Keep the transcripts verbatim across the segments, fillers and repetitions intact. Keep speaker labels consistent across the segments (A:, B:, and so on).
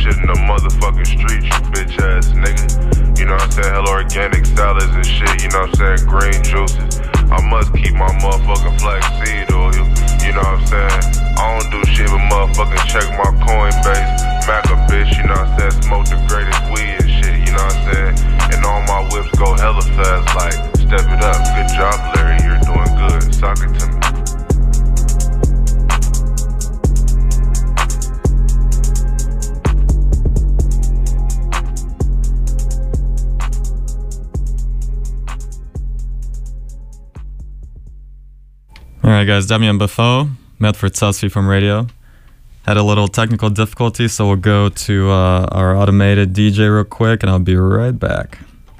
A: shit in the motherfucking streets, you bitch ass nigga. You know what I'm saying? Hella organic salads and shit, you know what I'm saying? Green juices. I must keep my motherfucking flaxseed oil, you know what I'm saying? I don't do shit but motherfucking check my Coinbase. Mac a bitch, you know what I'm saying? Smoke the greatest weed and shit, you know what I'm saying? And all my whips go hella fast, like, step it up. Good job, Larry, you're doing good. Sock it to me.
B: Alright guys, Damien Buffo, Medford Sassy from radio. Had a little technical difficulty, so we'll go to uh, our automated D J real quick and I'll be right back.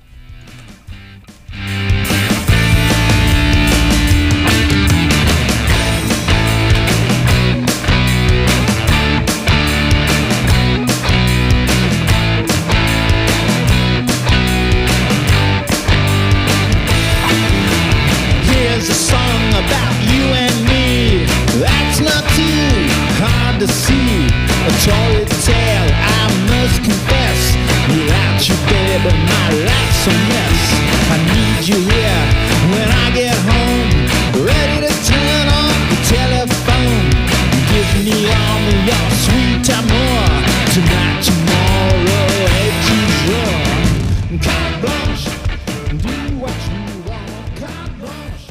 C: To see a tall tale, I must confess. Without you, baby, my life's a mess. I need you here when I get home, ready to turn on the telephone. Give me all of your sweet amour tonight, tomorrow, et toujours. Carte blanche, do what you want. Carte blanche.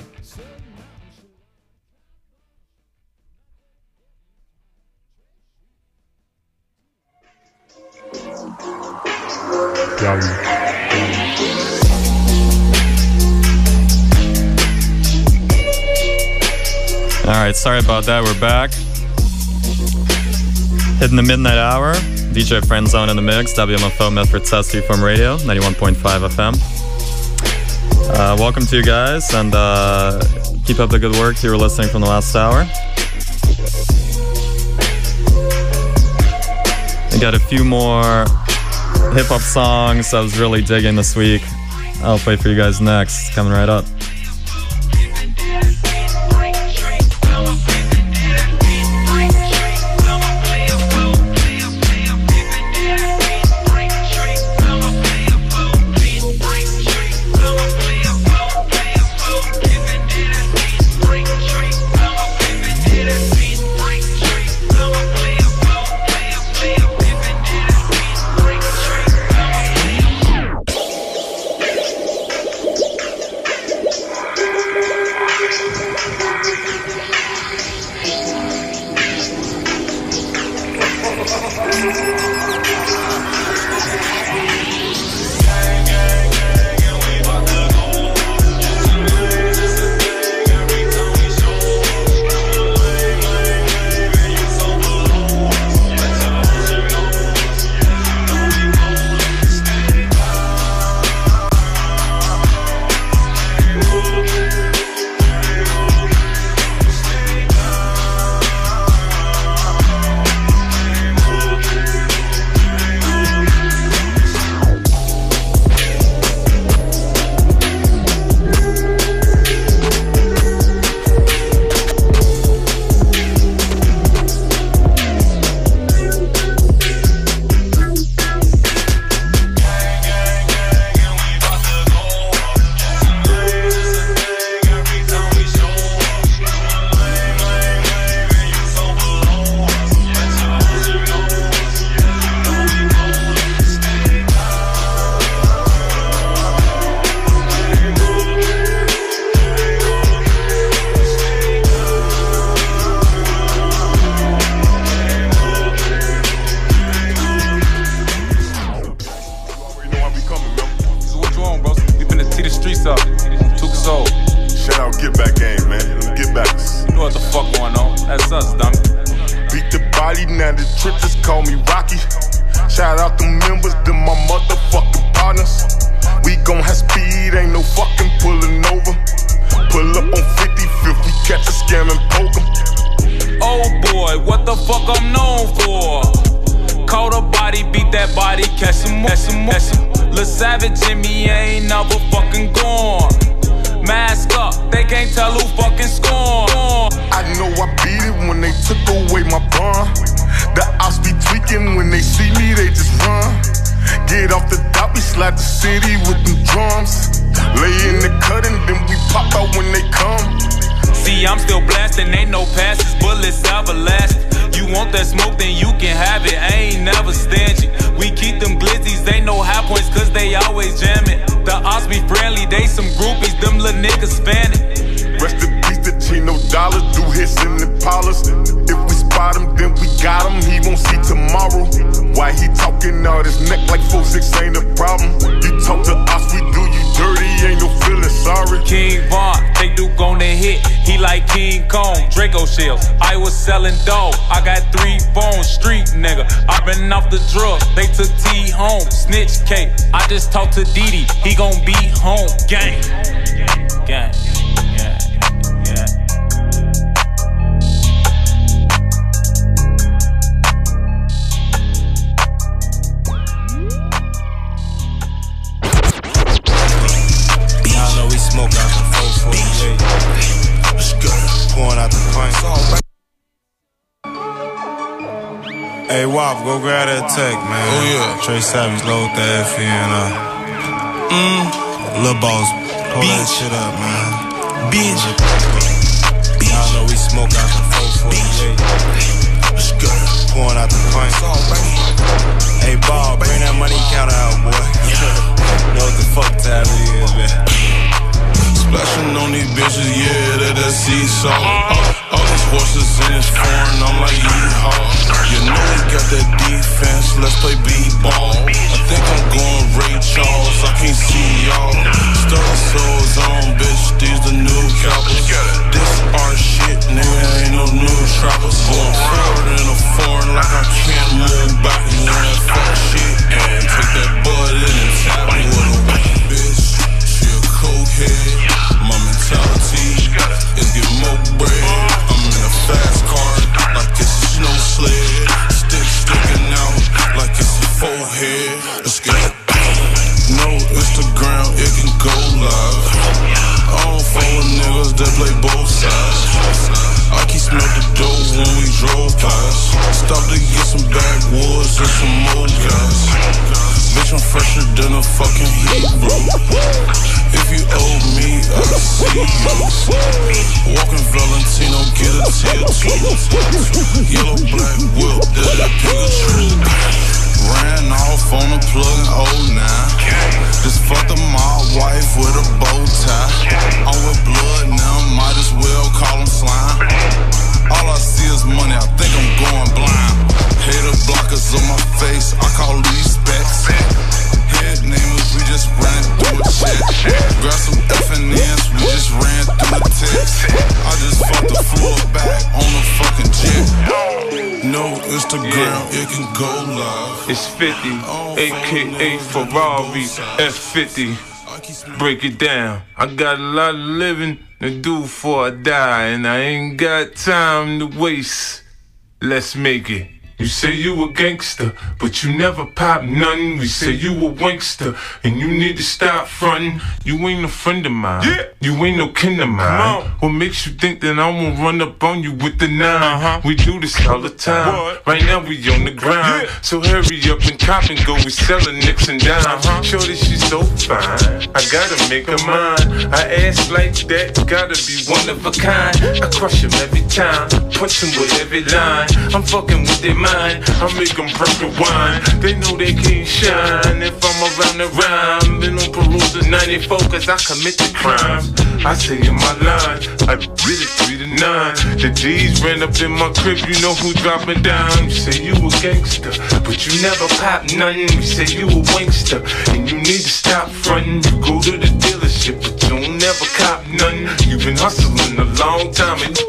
B: Alright, sorry about that, we're back. Hitting the midnight hour. D J Friend Zone in the mix. W M F O Medford Sassy from radio, ninety-one point five F M. Uh, welcome to you guys, and uh, keep up the good work you were listening from the last hour. I got a few more hip-hop songs I was really digging this week. I'll play for you guys next, coming right up.
A: I know I beat it when they took away my bond. The ops be tweaking when they see me
D: slap the city with them drums. Lay in the cut and then we pop out when they come.
E: See, I'm still blasting, ain't no passes, bullets everlasting. You want that smoke, then you can have it, I ain't never stingy. We keep them glizzies, they know high points cause they always jamming. The odds be friendly, they some groupies, them little niggas fanning.
D: Rest in peace to Chino Dollars, do hits in the Impalas. If we spot him, then we got him, he won't see tomorrow. Why he talking out his neck like four six ain't a problem? You talk to us, we do you dirty, ain't no feeling sorry.
E: King Von, they Duke on the hit, he like King Kong, Draco shells. I was selling dough, I got three phones, street nigga. I been off the drug, they took T home, snitch K. I just talked to Didi, he gon' be home. Gang, gang, gang.
F: Smoke out the four forty-eight. Let's go. Pouring out the pint. Hey, Wop, go grab that tech, man.
G: Oh, yeah.
F: Trey Savage, load that F in up.
G: Mm.
F: Lil' boss, pull
G: Bitch.
F: that shit up, man.
G: Bitch.
F: Y'all know we smoke out the four forty-eight.
G: Let's go.
F: Pouring out the pint. Hey, Ball, bring that money counter out, boy. Know what the fuck time it is, man.
G: Splashing on these bitches, yeah, that that sea salt. All, all these horses in this foreign, I'm like, yeehaw. You know we got that defense, let's play b-ball. I think I'm going Ray Charles, I can't see y'all. Starting souls on, bitch, these the new coppers. This our shit, nigga, ain't no new trappers. Going forward in a foreign like I can't move back. And when that fuck shit, and take that bud in and tap me with a white bitch. She a cokehead. My mentality is get more bread. I'm in a fast car like it's a snow sled. Stick sticking out like it's a forehead. Let's get it. No Instagram, it can go live. I don't follow niggas that play both sides. I keep smell the dope when we drove past. Stop to get some backwoods and some more guys. Bitch, I'm fresher than a fucking Hebrew. If you owe me, I'll see you. Walking Valentino, get a tier two. Yellow black whip, that's that Pikachu. Ran off on the plug in oh nine. Just fucked my wife with a bow tie. I'm with blood now, might as well call him slime. All I see is money, I think I'm going blind. Hater blockers on my face, I call these specs. Head namers, we just ran through a check. Grab some F and N's, we just ran through a text. I just fucked the floor back on the fucking jet. No Instagram, it can go live.
A: It's fifty, A K A Ferrari F fifty. Break it down. I got a lot of living to do before I die, and I ain't got time to waste. Let's make it. You say you a gangster, but you never pop none. We say you a wankster, and you need to stop frontin'. You ain't a friend of mine, yeah. You ain't no kin of mine. What makes you think that I won't run up on you with the nine? Uh-huh. We do this all the time. What? Right now we on the grind, yeah. So hurry up and cop and go. We sellin' nicks and dimes. Uh-huh. Shorty, she's so fine, I gotta make her mine. I ass like that, gotta be one of a kind. I crush him every time, punch him with every line. I'm fucking with their mind. I make them press the wine. They know they can't shine if I'm around the rhyme. Been on parole since ninety-four cause I commit the crimes. I say in my line, I did it three to nine. The G's ran up in my crib, you know who dropping down. You say you a gangster, but you never pop nothing. You say you a wankster, and you need to stop frontin'. You go to the dealership, but you don't never cop nothing. You been hustling a long time and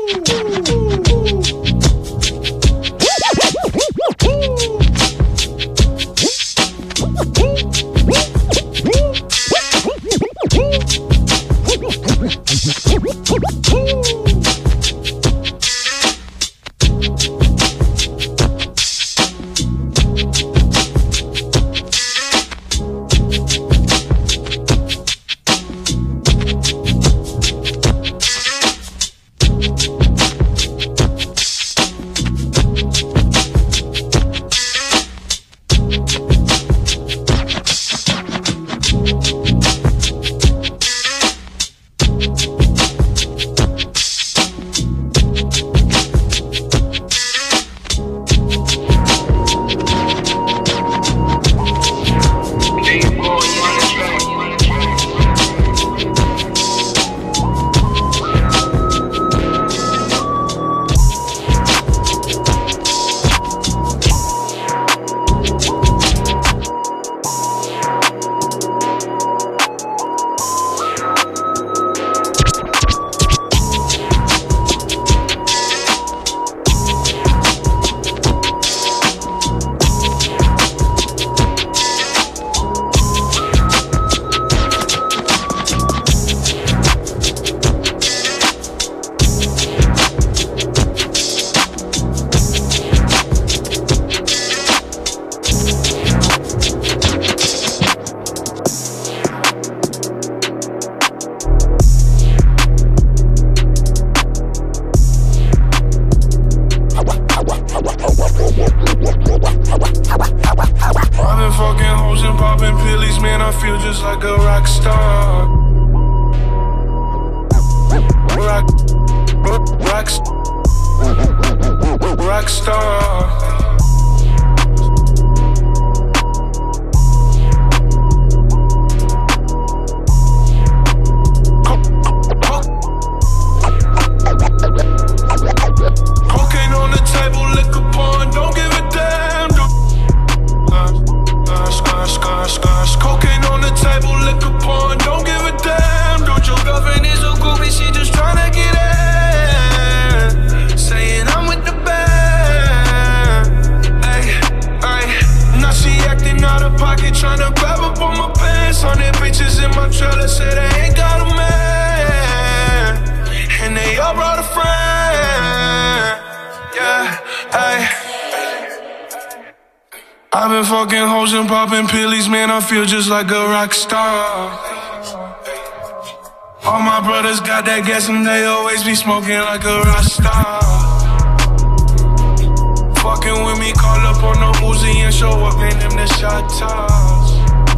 G: I feel just like a rock star. Rock, rock, rock star. Cocaine on the table, liquor porn, don't give a damn. Cocaine on the table, liquor porn, don't give a damn. Dude, your girlfriend is a groupie, she just tryna get in. Saying I'm with the band. Ay, ay. Now she acting out of pocket, tryna grab up on my pants. Hundred bitches in my trailer, say they ain't got a man. And they all brought a friend. Yeah, ay. I've been fucking hoes and popping pillies, man, I feel just like a rock star. All my brothers got that gas and they always be smoking like a rock star. Fucking with me, call up on the Uzi and show up, name them the shot toss.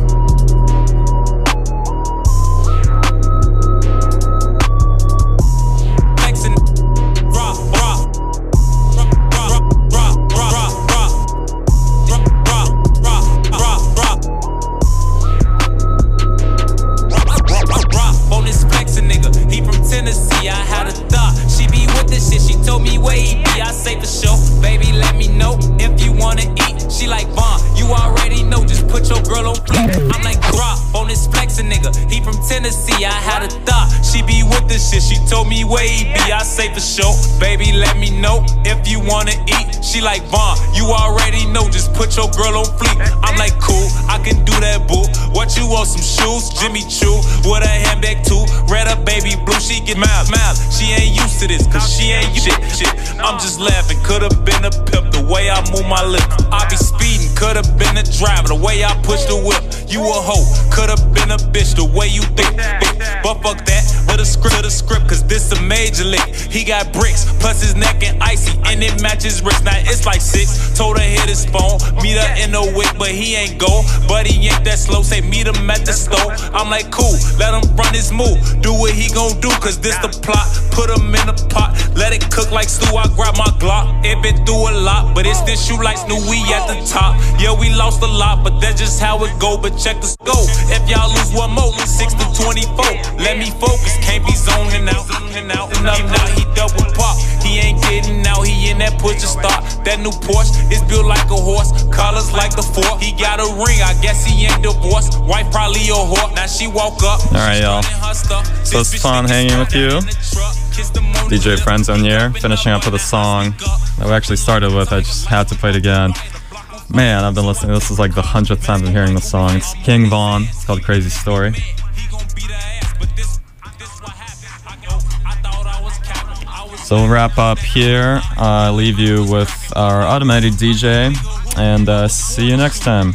E: Tennessee, I had a thought. She be with this shit, she told me where he be. I say for sure, baby, let me know if you wanna eat. She like, Vaughn, you already know, just put your girl on fleek. I'm like, drop on this flexin' nigga. He from Tennessee, I had a thought. She be with this shit, she told me where he be. I say for sure, baby, let me know if you wanna eat. She like, Vaughn, you already know, just put your girl on fleek. I'm like, cool, I can do that, boo. What you want, some shoes? Jimmy Choo, with a handbag too. Red up, baby blue, she get mad, mad. She ain't used to this, cause she ain't shit, shit. I'm just laughing, could've been a pimp, the way I move my lips. I be speeding, could've been a driver, the way I push the whip. You a hoe, could've been a bitch, the way you think. But fuck that, with a script, with a script, cause this a major lick. He got bricks, plus his neck and icy, and it matches wrist. Now it's like six, told her hit his phone, meet her in the wick, but he ain't go. But he ain't that slow, say meet him at the store. I'm like, cool, let him run his move, do what he gon' do, cause this the plot. Put him in a pot, let it cook like stew. I grab my Glock, it been through a lot, but it's still shoot like Snoop, we at the top. Yeah, we lost a lot, but that's just how it go. But check the scope, if y'all lose one more, lose six to twenty-four. Let me focus, can't be zoning out, zoning out. And up now, he double pop, he ain't getting out, he in that push to start. That new Porsche is built like a horse, colors like the fork. He got a ring, I guess he ain't divorced. Wife probably a whore, now she woke up.
B: Alright, y'all. So it's fun hanging with you. D J Friendzone here, finishing up with a song that we actually started with. I just had to play it again. Man, I've been listening. This is like the hundredth time I'm hearing the song. It's King Von. It's called Crazy Story. So we'll wrap up here. I uh, leave you with our automated D J, and uh, see you next time.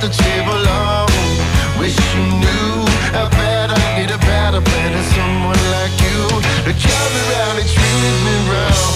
H: to chip along. Wish you knew how bad I need a better plan than someone like you to come around and treat me wrong.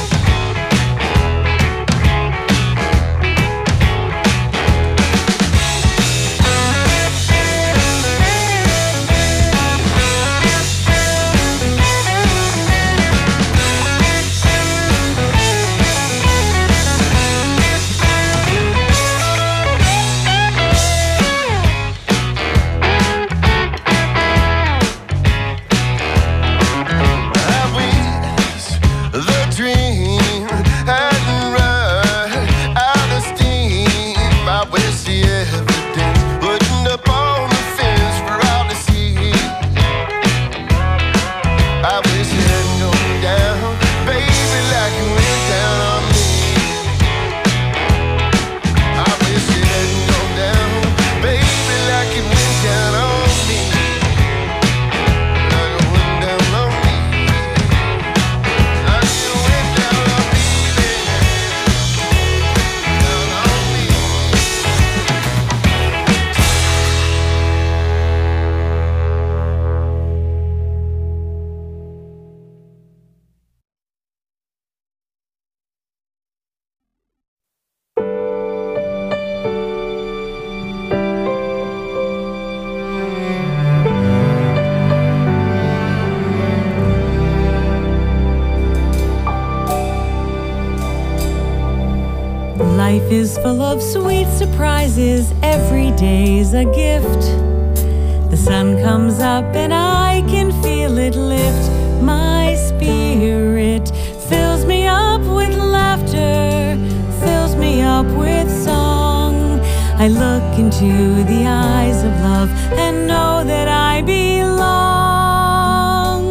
I: Life is full of sweet surprises, every day's a gift. The sun comes up and I can feel it lift my spirit, fills me up with laughter, fills me up with song. I look into the eyes of love and know that I belong.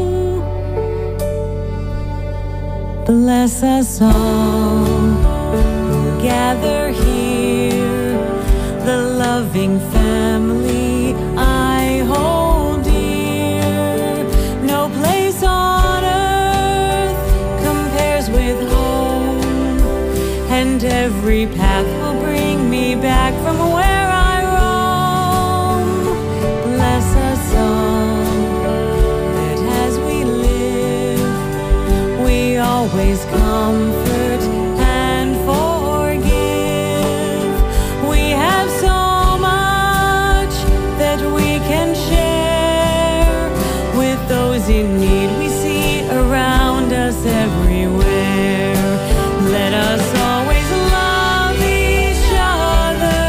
I: Bless us all gather here, the loving family I hold dear. No place on earth compares with home, and every path will bring me back from where I roam. Bless us all, that as we live, we always comfort and forgive. We have so much that we can share with those in need we see around us everywhere. Let us always love each other,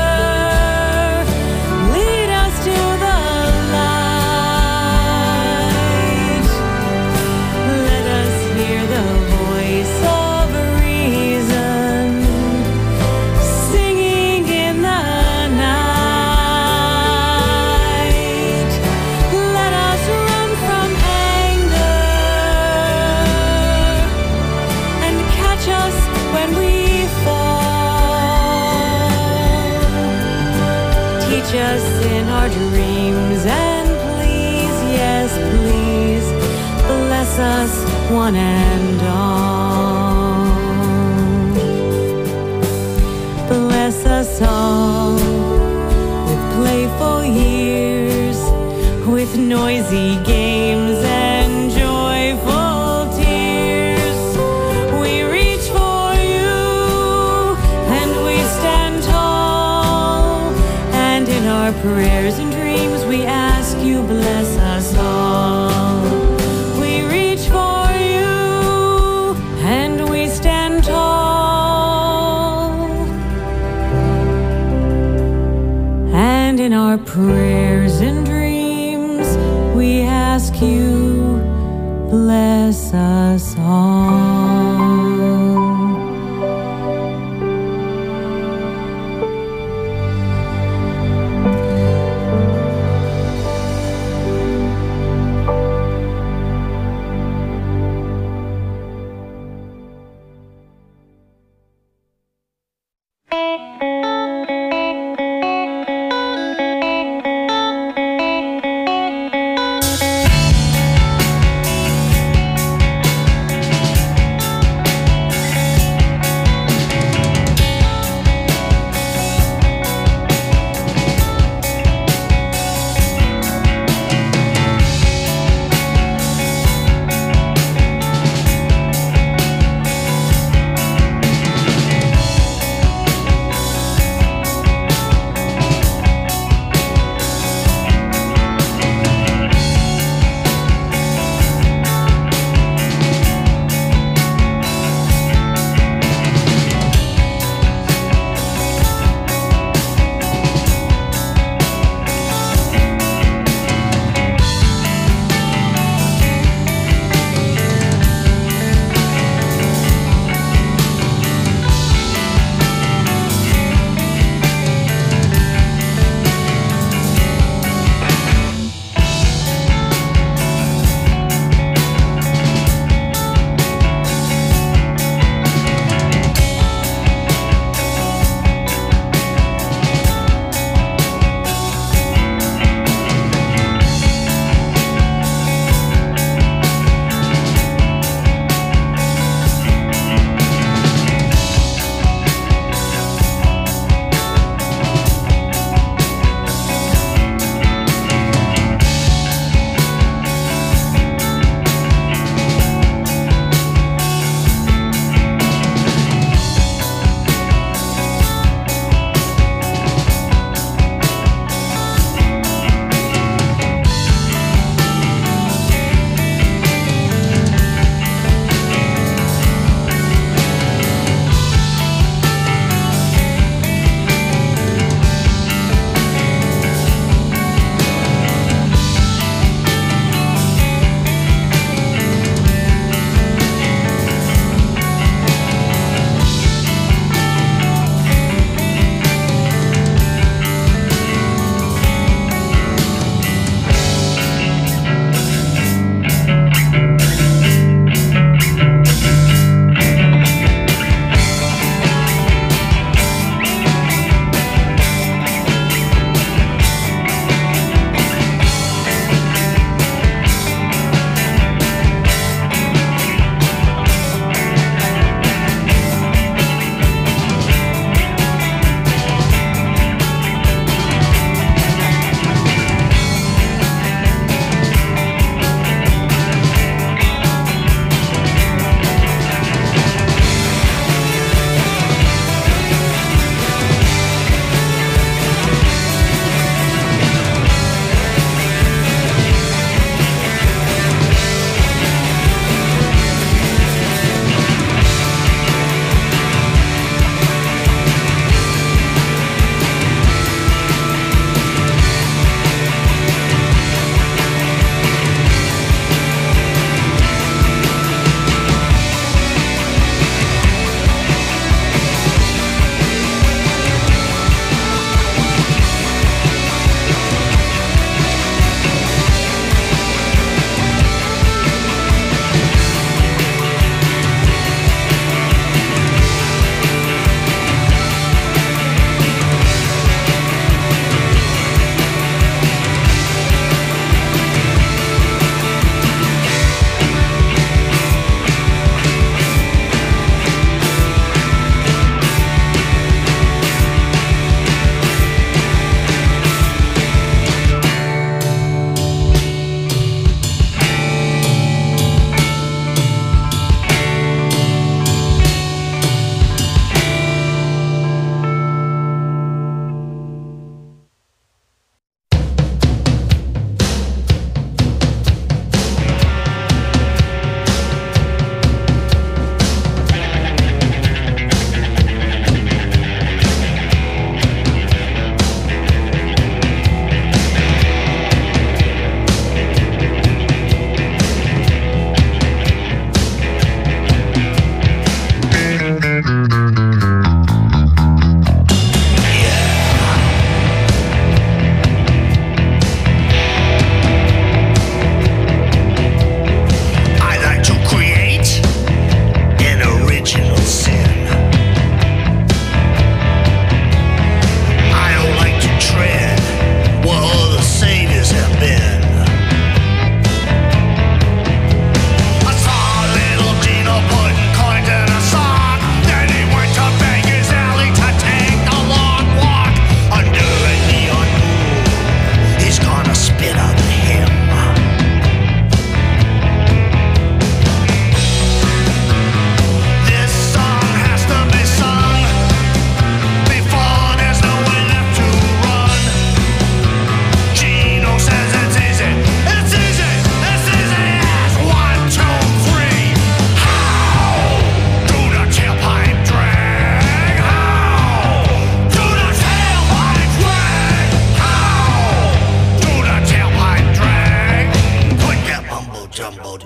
I: lead us to the light. Let us hear the voice of reason singing in the night. Let us run from anger and catch us when we fall. Teach us in our dreams and please, yes please, bless us one and all. Bless us all with playful years, with noisy games and joyful tears. We reach for you and we stand tall, and in our prayers and dreams we ask you bless us all. We reach for you and we stand tall, and in our prayers and dreams we ask you bless us all.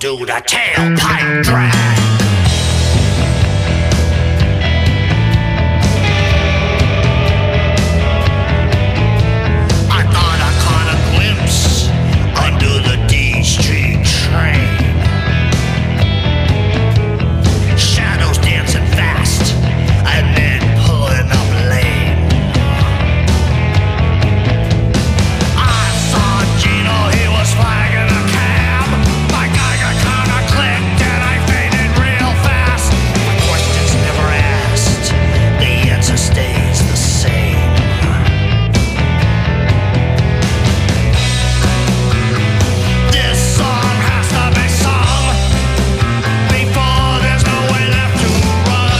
J: do the tailpipe drag. I thought I caught a glimpse under the D Street train. Shadows dancing fast and then pulling up lane. I saw Gino, he was flagging a cab. My Geiger counter clicked and I faded real fast. My questions never asked, the answer stays the same. This song has to be sung before there's no way left to run.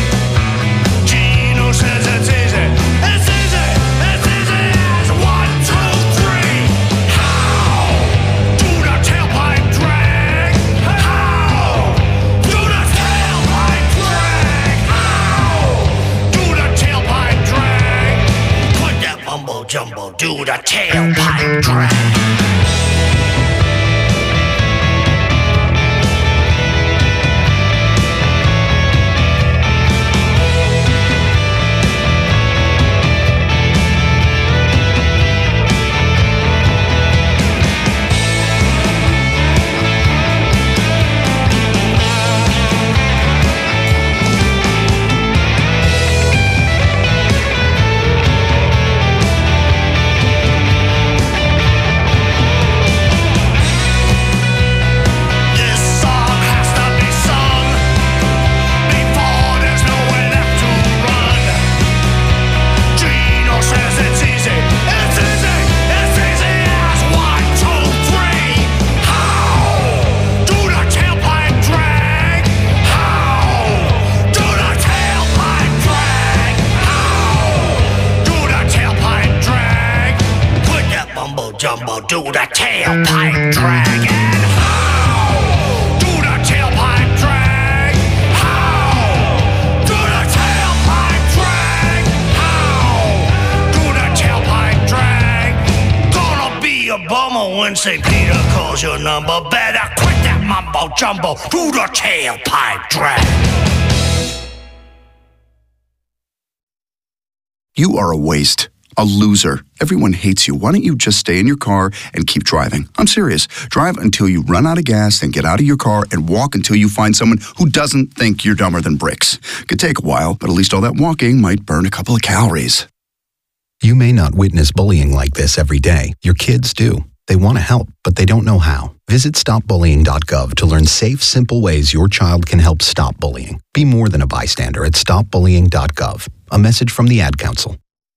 J: Gino says it's easy, it's easy, it's easy as one, two, three. How do the tailpipe drag? How do the tailpipe drag? How do the tailpipe drag? Put that mumbo jumbo, do the tailpipe drag. This song has to be sung before there's no way left to run. Gino says it's easy, it's easy, it's easy as one, two, three. How do the tailpipe drag? How do the tailpipe drag? How do the tailpipe drag? Put that mumbo jumbo, do the tailpipe drag. And how do the tailpipe drag? How do the tailpipe drag? How do the tailpipe drag? Gonna be a bummer when Saint Peter calls your number. Better quit that mumbo jumbo, do the tailpipe drag.
K: You are a waste. A loser. Everyone hates you. Why don't you just stay in your car and keep driving? I'm serious. Drive until you run out of gas, then get out of your car and walk until you find someone who doesn't think you're dumber than bricks. Could take a while, but at least all that walking might burn a couple of calories.
L: You may not witness bullying like this every day. Your kids do. They want to help, but they don't know how. Visit stop bullying dot gov to learn safe, simple ways your child can help stop bullying. Be more than a bystander at stop bullying dot gov. A message from the Ad Council.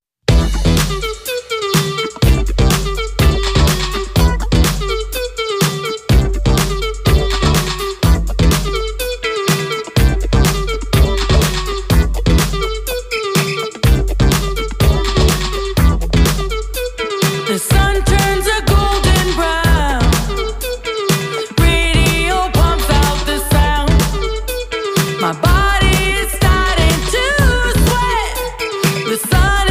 I: The sun turns a golden brown. Radio pumps out the sound. My body is starting to sweat. The sun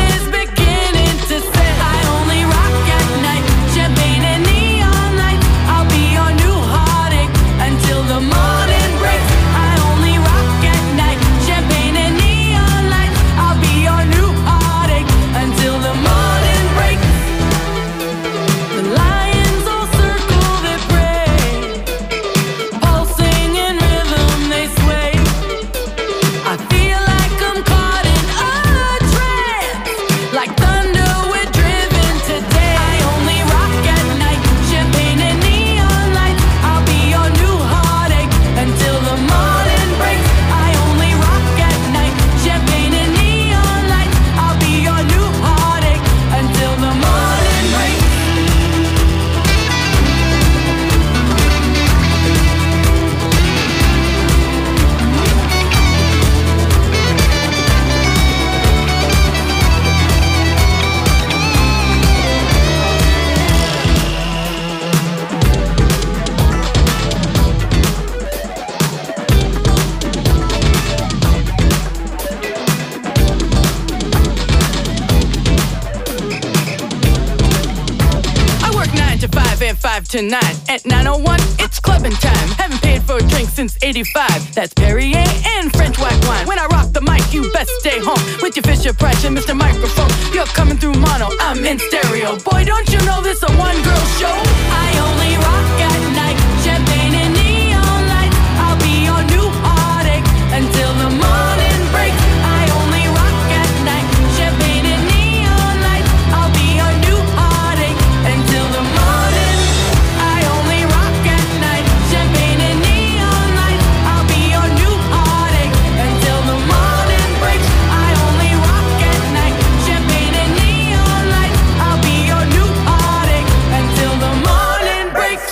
M: live tonight at nine oh one. It's clubbing time. Haven't paid for a drink since eighty-five. That's Perrier and French white wine. When I rock the mic, you best stay home with your Fisher Price and Mister Microphone. You're coming through mono, I'm in stereo. Boy, don't you know this a one-girl show? I only rock at night. Champagne and neon lights. I'll be your new heartache until the morning breaks. I only rock at night. Champagne and neon lights. I'll be your new heartache until the morning. I only rock at night. Champagne and neon lights. I'll be your new heartache until the morning breaks. I only rock at night. Champagne and neon lights. I'll be your new heartache until the morning breaks.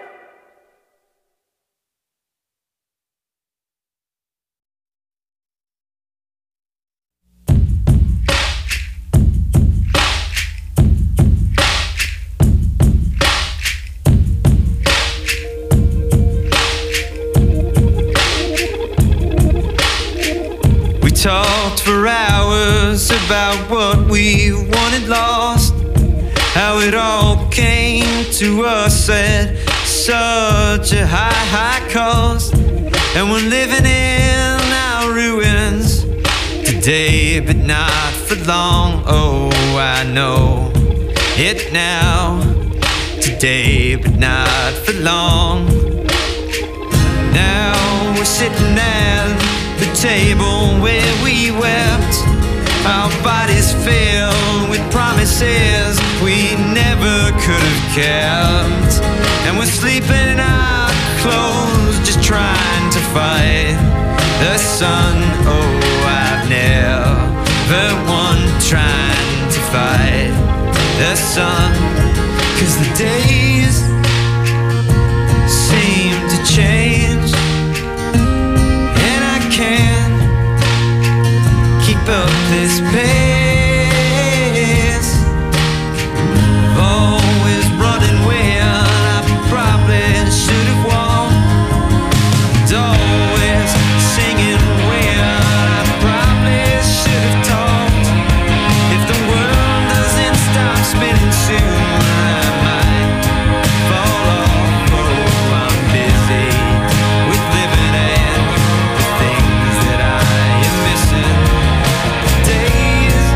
N: We talked for hours about what we wanted lost, how it all came to us at such a high, high cost. And we're living in our ruins today, but not for long. Oh, I know it now. Today, but not for long. Now we're sitting at the table where we wept, our bodies filled with promises we never could have kept. And we're sleeping in our clothes, just trying to fight the sun. Oh, I've never won trying to fight the sun, 'cause the days seem to change, and I can't keep up this pace. Always running when I probably should have walked. Always singing when I probably should have talked. If the world doesn't stop spinning soon, I might fall off. Oh, I'm busy with living and the things that I am missing. Days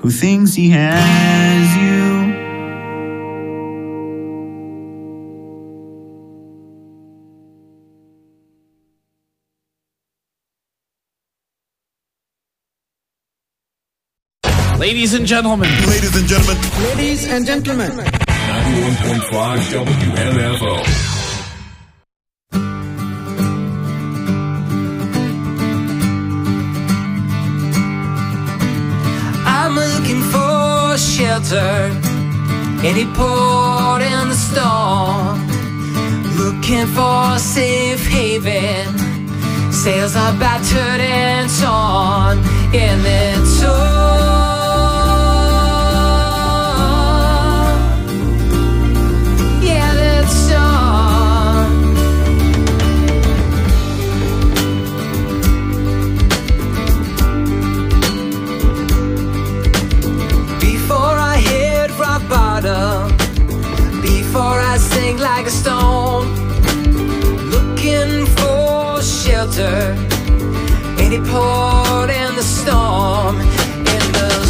N: who thinks he has you.
O: Ladies and gentlemen.
G: Ladies and gentlemen.
O: Ladies and gentlemen.
P: ninety-one point five W M F O.
Q: I'm looking for shelter, any port in the storm. Looking for a safe haven. Sails are battered and torn in the torn. Before I sink like a stone, looking for shelter, any port in the storm, in the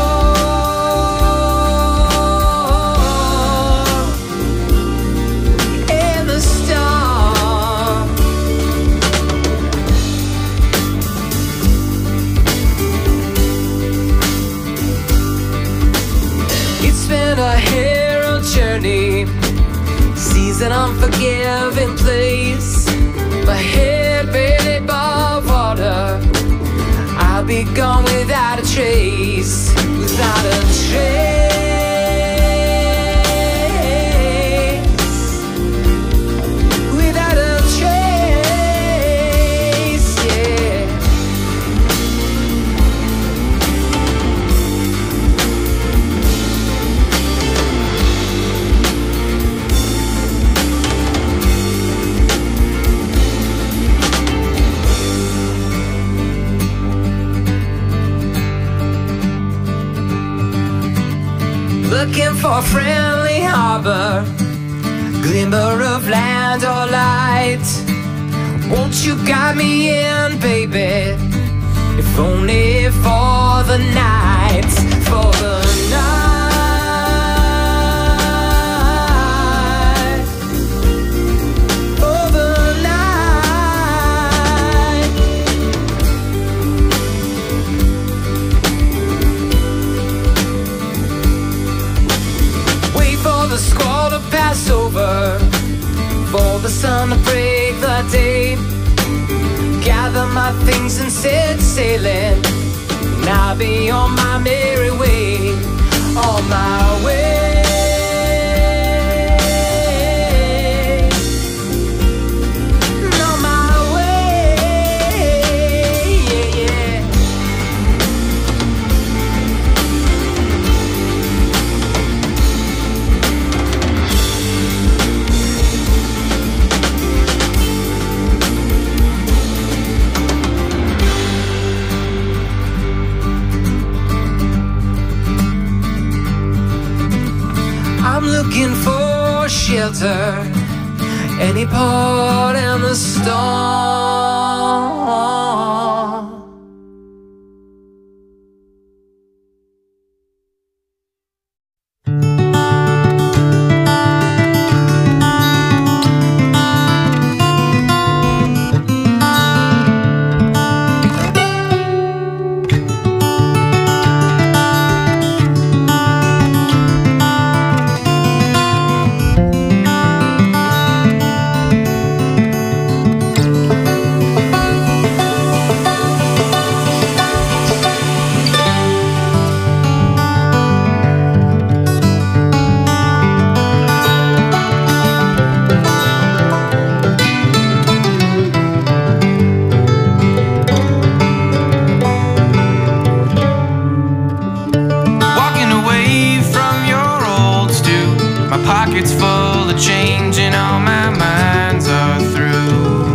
Q: storm, in the storm. It's been a hero journey, seas an unforgiving place. My head barely above water, I'll be gone without a trace, without a trace, without a trace, yeah. Looking for a friendly harbor, glimmer of land or light. Won't you guide me in, baby? If only for the night, for the night, for the night. Wait for the squall to pass over, for the sun to break the day. Gather my things and set sailing, and I'll be on my merry way, on my way. On my way, yeah, yeah. I'm looking for shelter, any port in the storm.
N: Pockets full of change and all my minds are through.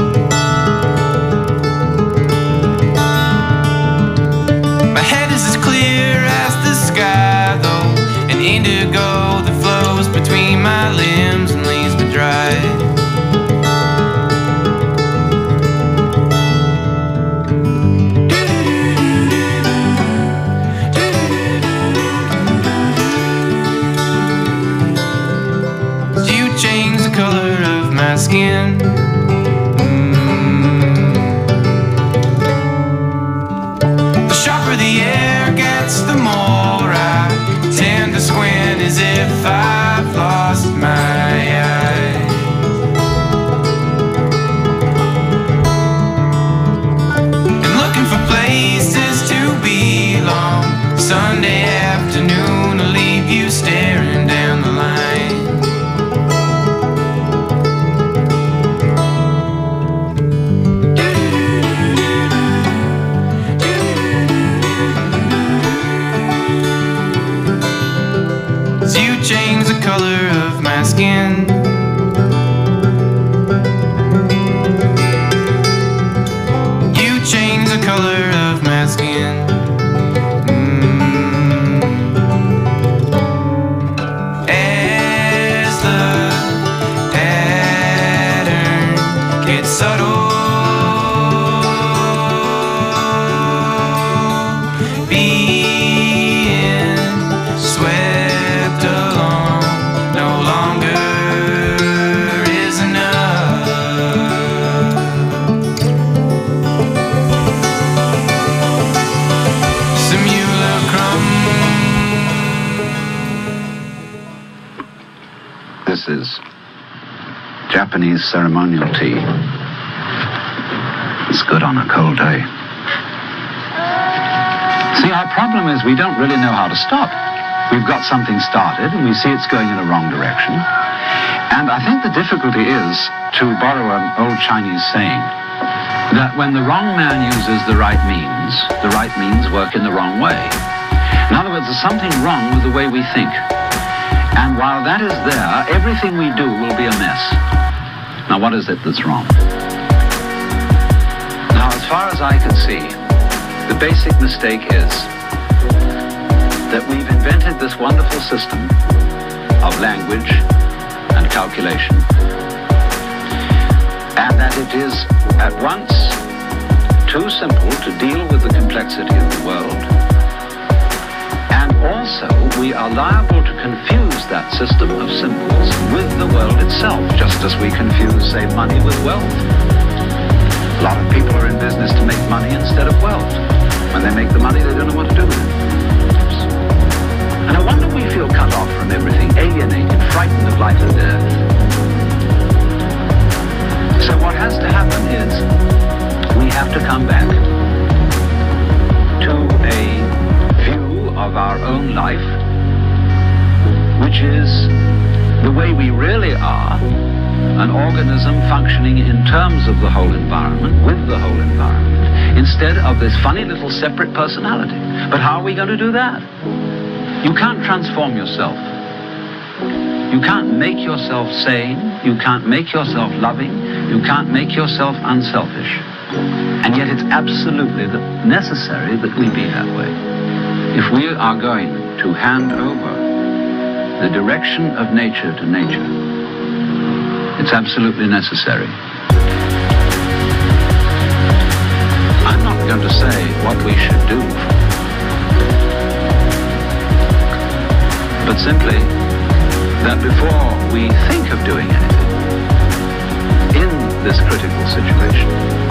N: My head is as clear as the sky though, an indigo that flows between my limbs and leaves me dry. sharper the air gets, the more I tend to squint as if I've lost my eye. And looking for places to belong, Sunday afternoon will leave you staring down the line. Change the color of my skin. You change the color of my skin. Mm. As the pattern gets subtle,
R: This is Japanese ceremonial tea. It's good on a cold day. See, our problem is we don't really know how to stop. We've got something started and we see it's going in a wrong direction. And I think the difficulty is, to borrow an old Chinese saying, that when the wrong man uses the right means, the right means work in the wrong way. In other words, there's something wrong with the way we think. And while that is there, everything we do will be a mess. Now, what is it that's wrong? Now, as far as I can see, the basic mistake is that we've invented this wonderful system of language and calculation, and that it is at once too simple to deal with the complexity of the world, and also we are liable to confuse that system of symbols with the world itself, just as we confuse, say, money with wealth. A lot of people are in business to make money instead of wealth. When they make the money, they don't know what to do with it. And I wonder we feel cut off from everything, alienated, frightened of life and death. So what has to happen is we have to come back to a view of our own life, which is the way we really are, an organism functioning in terms of the whole environment, with the whole environment, instead of this funny little separate personality. But how are we going to do that? You can't transform yourself. You can't make yourself sane. You can't make yourself loving. You can't make yourself unselfish. And yet it's absolutely necessary that we be that way. If we are going to hand over the direction of nature to nature, it's absolutely necessary. I'm not going to say what we should do, but simply that before we think of doing anything in this critical situation,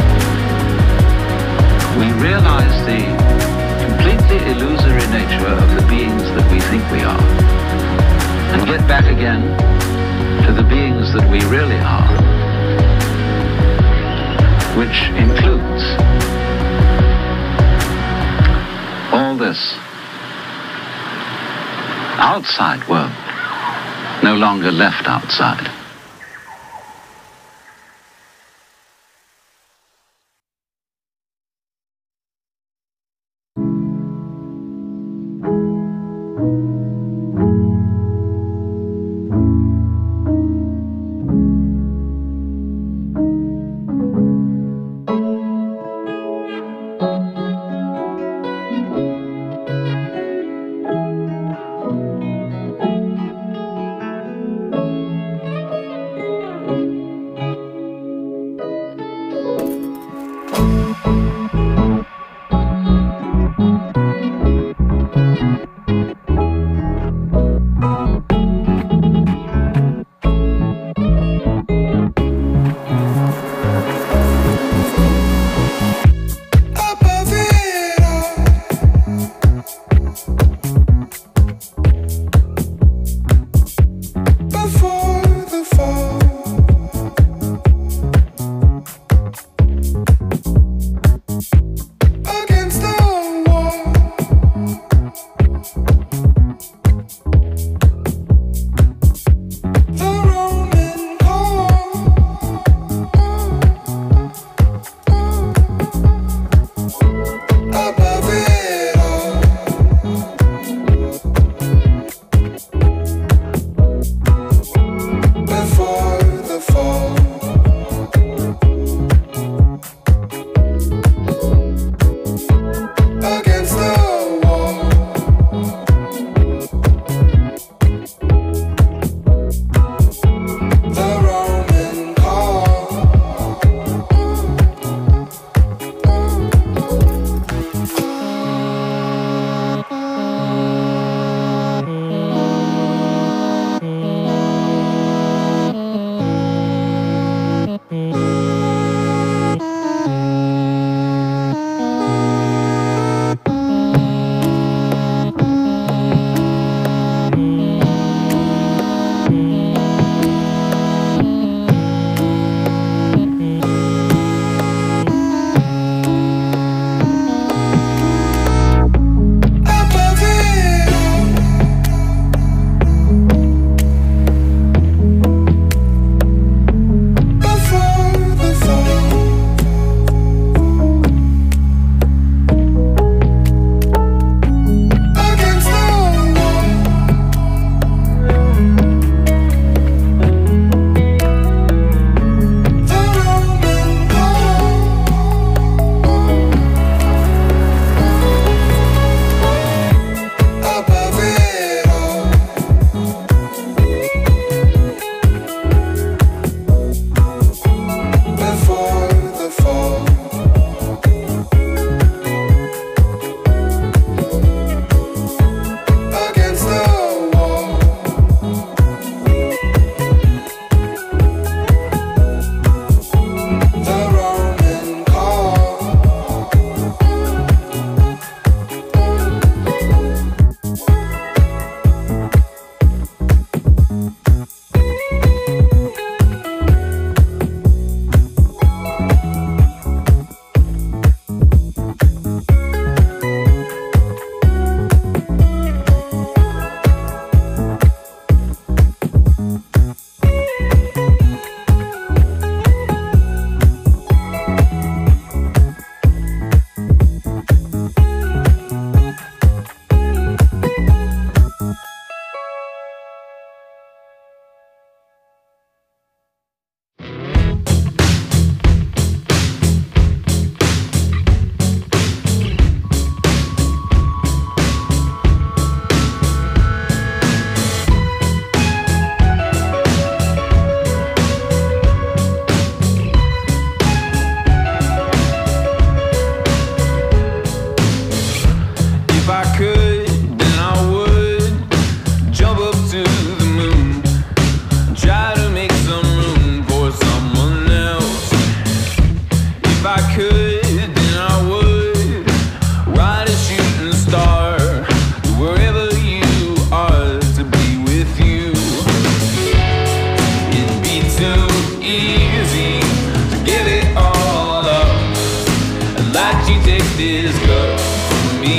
R: we realize the completely illusory nature of the beings that we think we are, and get back again to the beings that we really are, which includes all this outside world, no longer left outside.